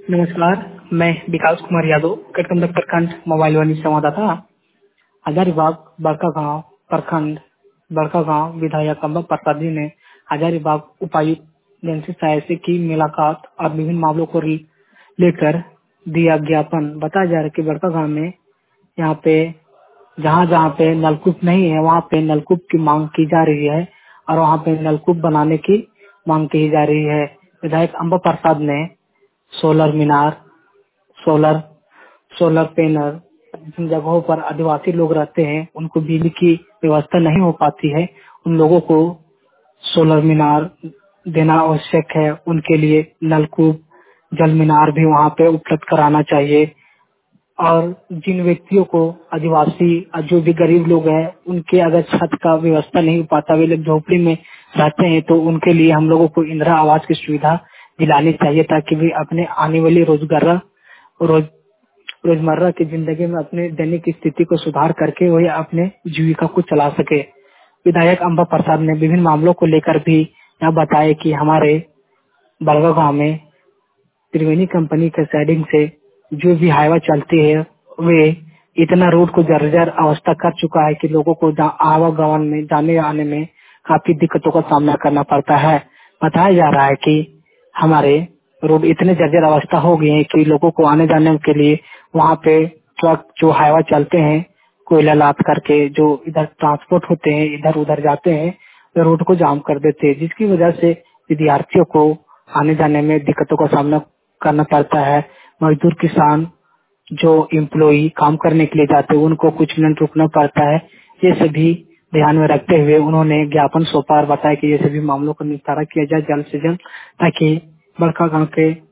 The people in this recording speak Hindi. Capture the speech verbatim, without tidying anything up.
नमस्कार, मैं विकास कुमार यादव कटकमलक प्रखंड मोबाइल वाणी संवाददाता हजारीबाग बड़का गांव प्रखंड बड़का गांव विधायक अम्बा प्रसाद जी ने हजारीबाग उपायुक्त जंसी साय से की मुलाकात और विभिन्न मामलों को लेकर दिया ज्ञापन। बताया जा रहा है कि बड़का गांव में यहाँ पे जहाँ जहाँ पे नलकूप नहीं है वहाँ पे नलकूप की मांग की जा रही है और वहाँ पे नलकूप बनाने की मांग की जा रही है। विधायक अम्बा प्रसाद ने सोलर मीनार सोलर सोलर पैनल जिन जगहों पर आदिवासी लोग रहते हैं उनको बिजली की व्यवस्था नहीं हो पाती है, उन लोगों को सोलर मीनार देना आवश्यक है। उनके लिए नलकूप जल मीनार भी वहाँ पे उपलब्ध कराना चाहिए। और जिन व्यक्तियों को आदिवासी और जो भी गरीब लोग हैं उनके अगर छत का व्यवस्था नहीं हो पाता, वे लोग झोपड़ी में रहते हैं, तो उनके लिए हम लोगों को इंदिरा आवास की सुविधा दिलानी चाहिए ताकि वे अपने आने वाली रोजगार रोज रोजमर्रा की जिंदगी में अपने दैनिक स्थिति को सुधार करके वही अपने जीविका को चला सके। विधायक अम्बा प्रसाद ने विभिन्न मामलों को लेकर भी यह बताया कि हमारे बड़गा गांव में त्रिवेणी कंपनी के साइडिंग से जो भी हाईवा चलती है वे इतना रोड को जर्जर अवस्था कर चुका है कि लोगों को आवागमन में जाने आने में काफी दिक्कतों का सामना करना पड़ता है। बताया जा रहा है कि हमारे रोड इतने जर्जर अवस्था हो गई है कि लोगों को आने जाने के लिए वहाँ पे ट्रक जो हाईवा चलते हैं कोयला लाद करके जो इधर ट्रांसपोर्ट होते हैं इधर उधर जाते हैं वे रोड को जाम कर देते हैं, जिसकी वजह से विद्यार्थियों को आने जाने में दिक्कतों का सामना करना पड़ता है। मजदूर किसान जो एम्प्लॉई काम करने के लिए जाते हैं उनको कुछ मिनट रुकना पड़ता है। ये सभी ध्यान में रखते हुए उन्होंने ज्ञापन सौंपा और बताया कि ये सभी मामलों का निपटारा किया जाए जल्द से जल्द ताकि बड़का गांव के